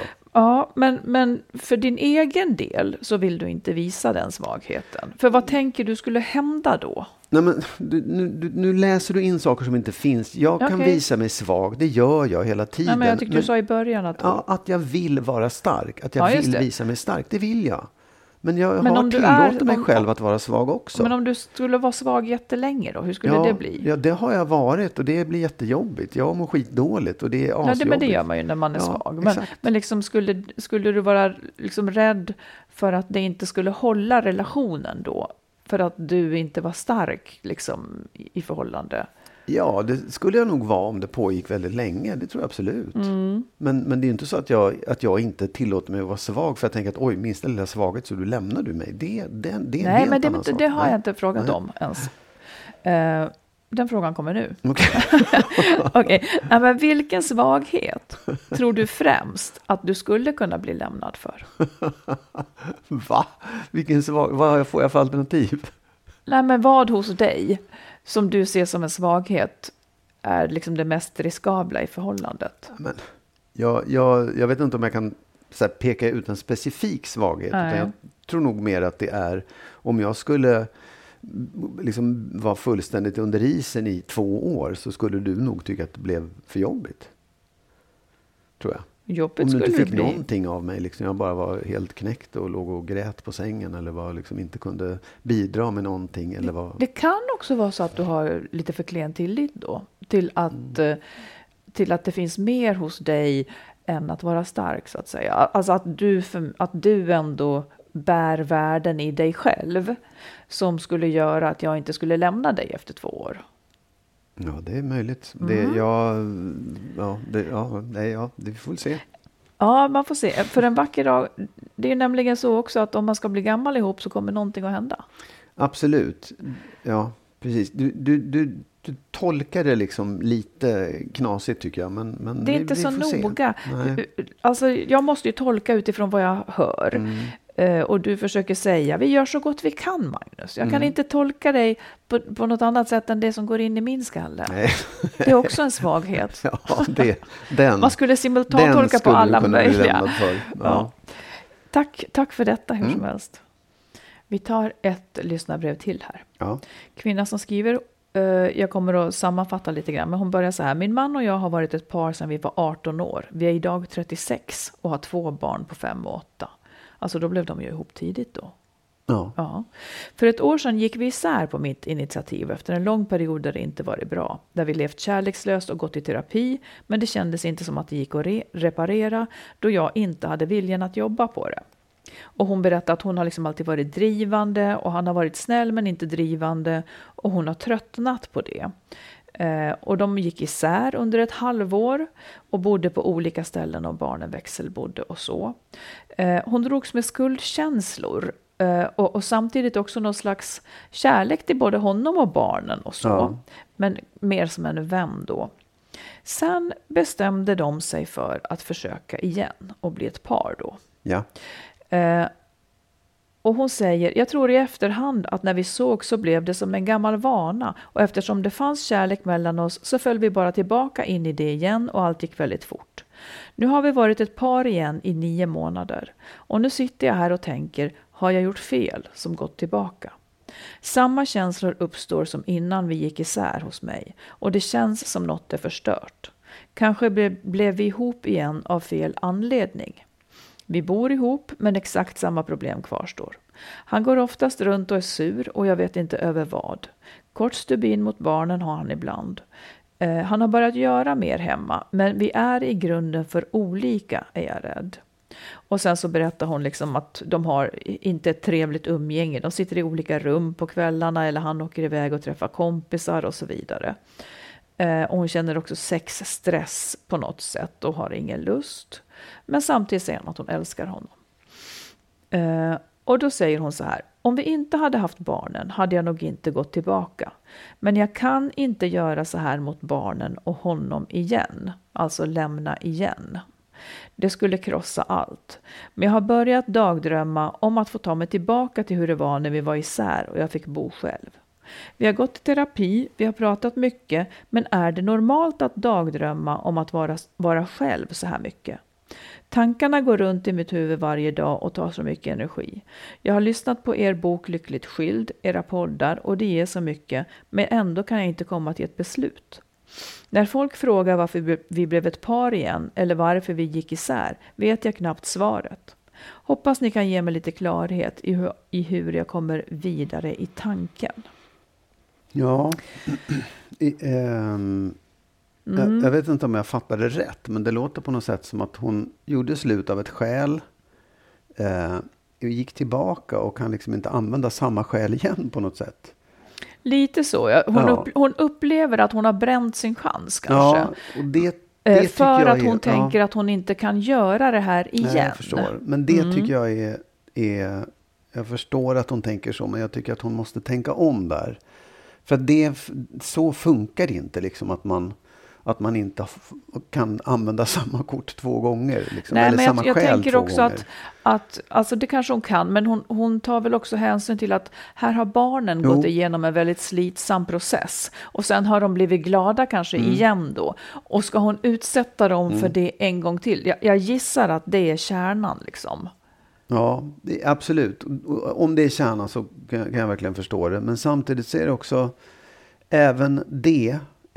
Speaker 1: Men för din egen del så vill du inte visa den svagheten. För vad tänker du skulle hända då?
Speaker 5: Nej, men nu läser du in saker som inte finns. Jag kan visa mig svag. Det gör jag hela tiden.
Speaker 1: Nej, men jag tyckte du sa i början
Speaker 5: att jag vill vara stark. Att jag vill visa mig stark. Det vill jag. Men jag har tillåtit mig själv att vara svag också.
Speaker 1: Men om du skulle vara svag jättelänge då, hur skulle det bli?
Speaker 5: Ja, det har jag varit och det blir jättejobbigt. Jag mår skitdåligt och det är asjobbigt.
Speaker 1: Men det gör man ju när man är svag. Men liksom skulle du vara liksom rädd för att det inte skulle hålla relationen då? För att du inte var stark liksom, i förhållande?
Speaker 5: Ja, det skulle jag nog vara om det pågick väldigt länge. Det tror jag absolut. Men det är inte så att jag inte tillåter mig att vara svag. För jag tänker att minsta lilla svaghet så lämnar du mig. Nej, men
Speaker 1: det har jag inte frågat om ens. Den frågan kommer nu. Okej. Men vilken svaghet tror du främst att du skulle kunna bli lämnad för?
Speaker 5: Va? Vad får jag för alternativ?
Speaker 1: Nej, men vad hos dig som du ser som en svaghet är liksom det mest riskabla i förhållandet?
Speaker 5: Men jag vet inte om jag kan så här, peka ut en specifik svaghet. Utan jag tror nog mer att det är om jag skulle liksom vara fullständigt under isen i 2 år så skulle du nog tycka att det blev för jobbigt. Tror jag.
Speaker 1: Jobbigt
Speaker 5: om du inte
Speaker 1: skulle
Speaker 5: fick någonting av mig. Liksom, jag bara var helt knäckt och låg och grät på sängen. Eller var, liksom, inte kunde bidra med någonting. Eller var...
Speaker 1: Det kan också vara så att du har lite för klen tillit då. Till att det finns mer hos dig än att vara stark så att säga. Alltså att du ändå bär värden i dig själv. Som skulle göra att jag inte skulle lämna dig efter 2 år.
Speaker 5: Ja, det är möjligt. Det får vi se.
Speaker 1: Ja, man får se. För en vacker dag, det är nämligen så också att om man ska bli gammal ihop så kommer någonting att hända.
Speaker 5: Absolut. Ja, precis. Du tolkar det liksom lite knasigt tycker jag. Men
Speaker 1: det är inte så noga. Alltså, jag måste ju tolka utifrån vad jag hör. Och du försöker säga, vi gör så gott vi kan, Magnus. Jag kan inte tolka dig på något annat sätt än det som går in i min skalle.
Speaker 5: Nej.
Speaker 1: Det är också en svaghet.
Speaker 5: Ja,
Speaker 1: man skulle simultantolka på alla möjliga.
Speaker 5: Ja.
Speaker 1: Tack för detta hur som helst. Vi tar ett lyssnarbrev till här.
Speaker 5: Ja.
Speaker 1: Kvinnan som skriver, jag kommer att sammanfatta lite grann, men hon börjar så här. Min man och jag har varit ett par sedan vi var 18 år. Vi är idag 36 och har 2 barn på 5 och 8. Alltså då blev de ju ihop tidigt då. Ja. För ett år sedan gick vi isär på mitt initiativ efter en lång period där det inte varit bra. Där vi levt kärlekslöst och gått i terapi, men det kändes inte som att det gick att reparera då jag inte hade viljan att jobba på det. Och hon berättade att hon har liksom alltid varit drivande och han har varit snäll men inte drivande och hon har tröttnat på det. Och de gick isär under ett halvår och bodde på olika ställen och barnen växelbodde och så. Hon drogs med skuldkänslor och samtidigt också någon slags kärlek till både honom och barnen och så. Ja. Men mer som en vän då. Sen bestämde de sig för att försöka igen och bli ett par då.
Speaker 5: Ja.
Speaker 1: Och hon säger, jag tror i efterhand att när vi såg så blev det som en gammal vana. Och eftersom det fanns kärlek mellan oss så föll vi bara tillbaka in i det igen och allt gick väldigt fort. Nu har vi varit ett par igen i 9 månader. Och nu sitter jag här och tänker, har jag gjort fel som gått tillbaka? Samma känslor uppstår som innan vi gick isär hos mig. Och det känns som något är förstört. Kanske blev vi ihop igen av fel anledning. Vi bor ihop men exakt samma problem kvarstår. Han går oftast runt och är sur och jag vet inte över vad. Kort stubin mot barnen har han ibland. Han har börjat göra mer hemma men vi är i grunden för olika är jag rädd. Och sen så berättar hon liksom att de har inte ett trevligt umgänge. De sitter i olika rum på kvällarna eller han åker iväg och träffar kompisar och så vidare. Och hon känner också sexstress på något sätt och har ingen lust. Men samtidigt säger hon att hon älskar honom. Och då säger hon så här. Om vi inte hade haft barnen hade jag nog inte gått tillbaka. Men jag kan inte göra så här mot barnen och honom igen. Alltså lämna igen. Det skulle krossa allt. Men jag har börjat dagdrömma om att få ta mig tillbaka till hur det var när vi var isär och jag fick bo själv. Vi har gått i terapi, vi har pratat mycket, men är det normalt att dagdrömma om att vara själv så här mycket? Tankarna går runt i mitt huvud varje dag och tar så mycket energi. Jag har lyssnat på er bok Lyckligt skild, era poddar och det ger så mycket, men ändå kan jag inte komma till ett beslut. När folk frågar varför vi blev ett par igen eller varför vi gick isär vet jag knappt svaret. Hoppas ni kan ge mig lite klarhet i hur jag kommer vidare i tanken.
Speaker 5: Ja, jag vet inte om jag fattade rätt, men det låter på något sätt som att hon gjorde slut av ett skäl, gick tillbaka och kan liksom inte använda samma skäl igen på något sätt.
Speaker 1: Lite så. Hon upplever att hon har bränt sin chans kanske.
Speaker 5: Ja, och det
Speaker 1: för att hon tänker att hon inte kan göra det här igen.
Speaker 5: Nej, jag förstår. Men det tycker jag är... Jag förstår att hon tänker så, men jag tycker att hon måste tänka om där. För att så funkar det inte liksom att man inte kan använda samma kort 2 gånger. Liksom,
Speaker 1: nej,
Speaker 5: eller
Speaker 1: men
Speaker 5: samma
Speaker 1: jag
Speaker 5: skäl
Speaker 1: tänker
Speaker 5: 2
Speaker 1: också
Speaker 5: gånger.
Speaker 1: att alltså det kanske hon kan, men hon tar väl också hänsyn till att här har barnen gått igenom en väldigt slitsam process. Och sen har de blivit glada kanske igen då. Och ska hon utsätta dem för det en gång till? Jag gissar att det är kärnan liksom.
Speaker 5: Ja, absolut. Om det är kärnan så kan jag verkligen förstå det. Men samtidigt så är det också även det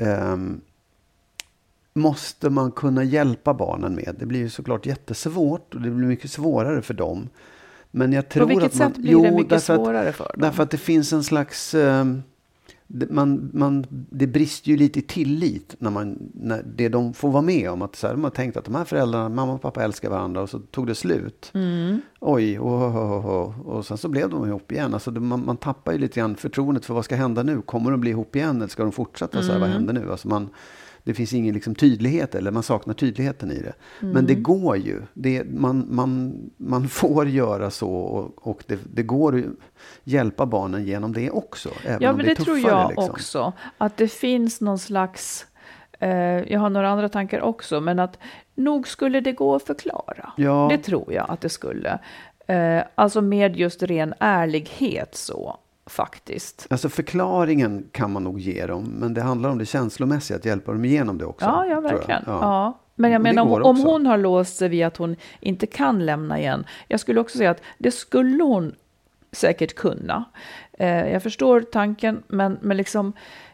Speaker 5: måste man kunna hjälpa barnen med. Det blir ju såklart jättesvårt och det blir mycket svårare för dem. Men jag tror
Speaker 1: på vilket sätt blir det mycket svårare för dem?
Speaker 5: Därför att det finns en slags det brister ju lite i tillit när det de får vara med om. Att så här, de har tänkt att de här föräldrarna, mamma och pappa älskar varandra och så tog det slut. Oj, och sen så blev de ihop igen. Alltså man tappar ju lite grann förtroendet för vad ska hända nu. Kommer de bli ihop igen eller ska de fortsätta? Så här, vad händer nu? Alltså det finns ingen liksom tydlighet, eller man saknar tydligheten i det. Men det går ju. Man får göra så, och det går att hjälpa barnen genom det också. Även om
Speaker 1: men
Speaker 5: det är
Speaker 1: det tror
Speaker 5: tuffare,
Speaker 1: jag
Speaker 5: liksom.
Speaker 1: också. Att det finns någon slags... jag har några andra tankar också, men att nog skulle det gå att förklara.
Speaker 5: Ja.
Speaker 1: Det tror jag att det skulle. Alltså med just ren ärlighet så. Faktiskt.
Speaker 5: Alltså förklaringen kan man nog ge dem, men det handlar om det känslomässiga, att hjälpa dem igenom det också.
Speaker 1: Ja, verkligen.
Speaker 5: Ja.
Speaker 1: Ja. Men jag menar, om hon har låst sig vid att hon inte kan lämna igen. Jag skulle också säga att det skulle hon säkert kunna. Jag förstår tanken, men liksom...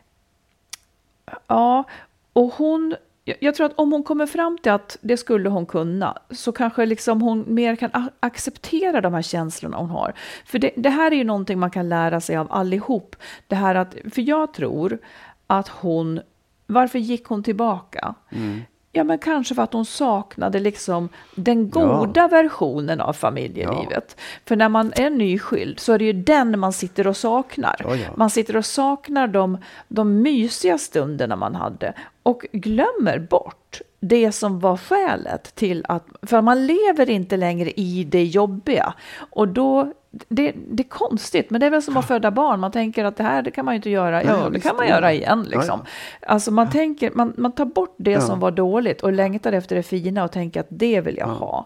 Speaker 1: Ja, och hon... Jag tror att om hon kommer fram till att det skulle hon kunna, så kanske liksom hon mer kan acceptera de här känslorna hon har. För det här är ju någonting man kan lära sig av allihop. Det här att, för jag tror att varför gick hon tillbaka? Ja, men kanske för att hon saknade liksom den goda versionen av familjelivet. Ja. För när man är nyskild så är det ju den man sitter och saknar. Ja. Man sitter och saknar de mysiga stunderna man hade och glömmer bort det som var skälet till att... För man lever inte längre i det jobbiga. Och då... Det är konstigt, men det är väl som att föda barn. Man tänker att det kan man ju inte göra. Ja, det kan man göra igen. Liksom. Ja. Alltså man tar bort det som var dåligt och längtar efter det fina och tänker att det vill jag ha.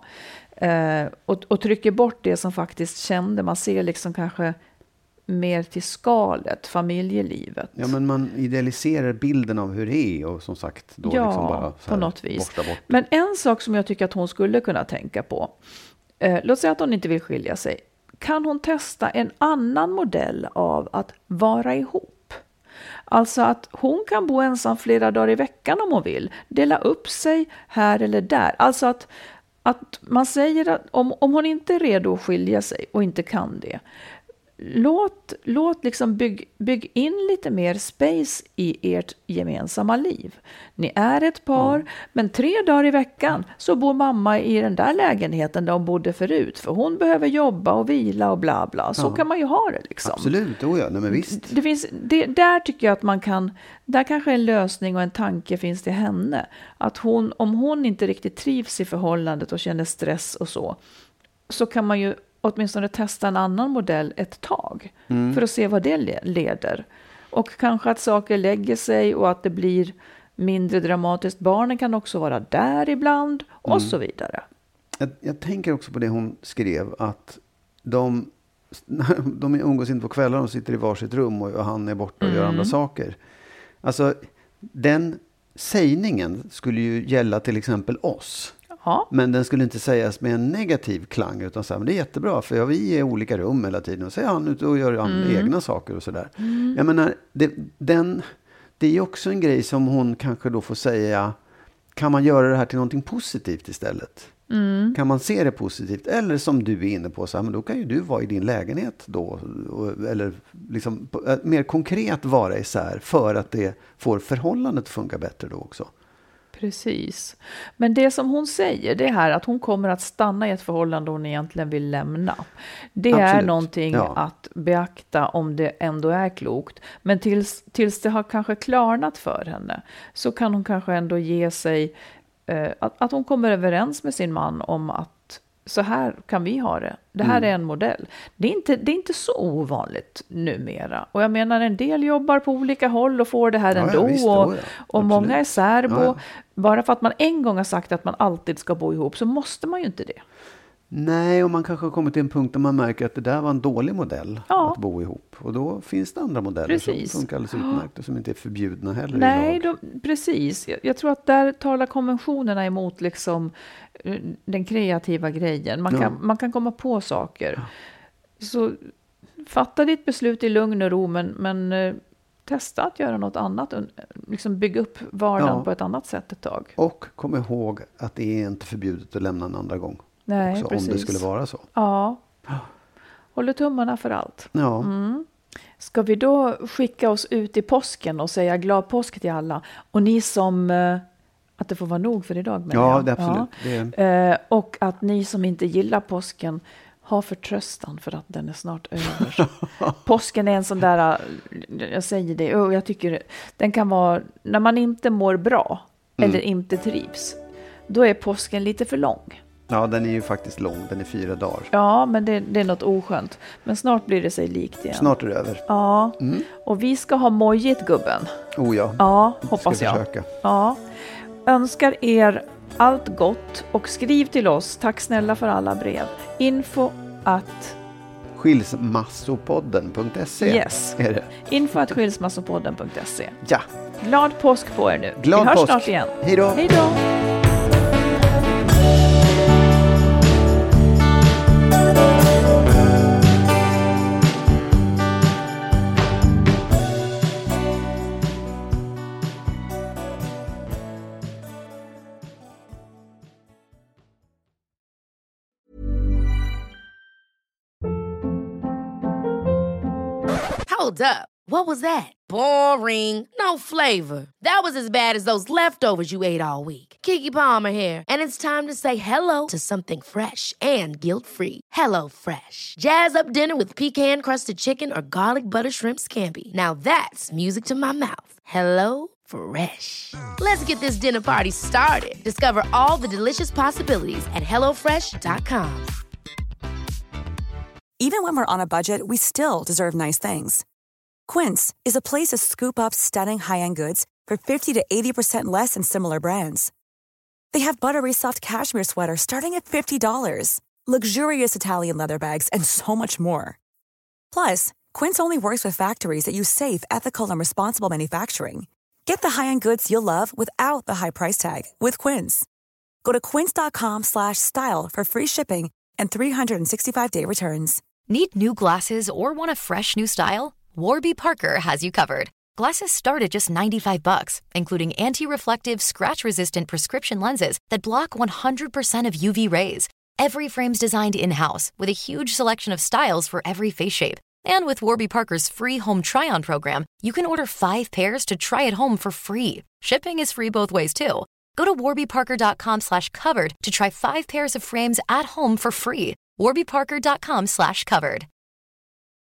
Speaker 1: Och trycker bort det som faktiskt kände. Man ser liksom kanske mer till skalet, familjelivet. Ja, men man idealiserar bilden av hur det är och som sagt då liksom bara så här, på något vis. Bort. Men en sak som jag tycker att hon skulle kunna tänka på. Låt säga att hon inte vill skilja sig. Kan hon testa en annan modell av att vara ihop? Alltså att hon kan bo ensam flera dagar i veckan om hon vill. Dela upp sig här eller där. Alltså att man säger att om hon inte är redo att skilja sig och inte kan det. Låt liksom bygg in lite mer space i ert gemensamma liv. Ni är ett par, men 3 dagar i veckan så bor mamma i den där lägenheten där hon bodde förut. För hon behöver jobba och vila och bla bla. Så kan man ju ha det liksom. Absolut, nej, men visst. Där tycker jag att man kan, där kanske en lösning och en tanke finns till henne. Att om hon inte riktigt trivs i förhållandet och känner stress och så kan man ju åtminstone testa en annan modell ett tag för att se vad det leder. Och kanske att saker lägger sig och att det blir mindre dramatiskt. Barnen kan också vara där ibland och så vidare. Jag tänker också på det hon skrev, att de umgås inte på kvällar, de sitter i varsitt rum och han är borta och gör andra saker. Alltså den sägningen skulle ju gälla till exempel oss. Ja. Men den skulle inte sägas med en negativ klang, utan så här, men det är jättebra för vi är i olika rum hela tiden och så är han ute och gör egna saker och sådär. Jag menar, det är ju också en grej som hon kanske då får säga, kan man göra det här till någonting positivt istället? Kan man se det positivt? Eller som du är inne på, så här, men då kan ju du vara i din lägenhet då, eller liksom mer konkret vara isär för att det får förhållandet att funka bättre då också. Precis. Men det som hon säger, det här att hon kommer att stanna i ett förhållande hon egentligen vill lämna. Det är någonting att beakta om det ändå är klokt. Men tills det har kanske klarnat för henne så kan hon kanske ändå ge sig att hon kommer överens med sin man om att så här kan vi ha det. Det här är en modell. Det är inte så ovanligt numera. Och jag menar, en del jobbar på olika håll och får det här ändå. Och många är särbo. Ja. Bara för att man en gång har sagt att man alltid ska bo ihop så måste man ju inte det. Nej, och man kanske har kommit till en punkt där man märker att det där var en dålig modell att bo ihop. Och då finns det andra modeller som funkar alldeles utmärkt och som inte är förbjudna heller. Nej, precis. Jag tror att där talar konventionerna emot liksom den kreativa grejen. Man kan komma på saker. Ja. Så fatta ditt beslut i lugn och ro, men testa att göra något annat. Liksom bygga upp vardagen på ett annat sätt ett tag. Och kom ihåg att det är inte förbjudet att lämna en andra gång. Nej, också, precis. Om det skulle vara så. Ja. Håller tummarna för allt. Ja. Ska vi då skicka oss ut i påsken och säga glad påsk till alla? Och ni som, att det får vara nog för idag.
Speaker 5: Ja, det absolut.
Speaker 1: Ja. Och att ni som inte gillar påsken har förtröstan för att den är snart över. Påsken är en sån där, jag säger det, och jag tycker den kan vara, när man inte mår bra eller inte trivs, då är påsken lite för lång.
Speaker 5: Ja, den är ju faktiskt lång. Den är 4 dagar.
Speaker 1: Ja, men det är något oskönt. Men snart blir det sig likt igen.
Speaker 5: Snart är det över.
Speaker 1: Ja, och vi ska ha mojigt, gubben.
Speaker 5: Oh ja.
Speaker 1: Ja, hoppas
Speaker 5: ska
Speaker 1: jag.
Speaker 5: Försöka.
Speaker 1: Ja. Önskar er allt gott och skriv till oss. Tack snälla för alla brev.
Speaker 5: Skilsmassopodden.se.
Speaker 1: Yes.
Speaker 5: Är det.
Speaker 1: info@skilsmassopodden.se.
Speaker 5: Ja.
Speaker 1: Glad påsk på er nu.
Speaker 5: Glad
Speaker 1: vi hörs
Speaker 5: påsk.
Speaker 1: snart igen.
Speaker 5: Hej då.
Speaker 1: Hej då.
Speaker 2: Hold up. What was that? Boring. No flavor. That was as bad as those leftovers you ate all week. Keke Palmer here, and it's time to say hello to something fresh and guilt-free. Hello Fresh. Jazz up dinner with pecan-crusted chicken or garlic butter shrimp scampi. Now that's music to my mouth. Hello Fresh. Let's get this dinner party started. Discover all the delicious possibilities at hellofresh.com.
Speaker 8: Even when we're on a budget, we still deserve nice things. Quince is a place to scoop up stunning high-end goods for 50 to 80% less than similar brands. They have buttery soft cashmere sweaters starting at $50, luxurious Italian leather bags, and so much more. Plus, Quince only works with factories that use safe, ethical, and responsible manufacturing. Get the high-end goods you'll love without the high price tag with Quince. Go to quince.com/style for free shipping and 365-day returns.
Speaker 4: Need new glasses or want a fresh new style? Warby Parker has you covered. Glasses start at just $95, including anti-reflective, scratch-resistant prescription lenses that block 100% of UV rays. Every frame's designed in-house with a huge selection of styles for every face shape. And with Warby Parker's free home try-on program, you can order 5 pairs to try at home for free. Shipping is free both ways, too. Go to warbyparker.com/covered to try 5 pairs of frames at home for free. warbyparker.com/covered.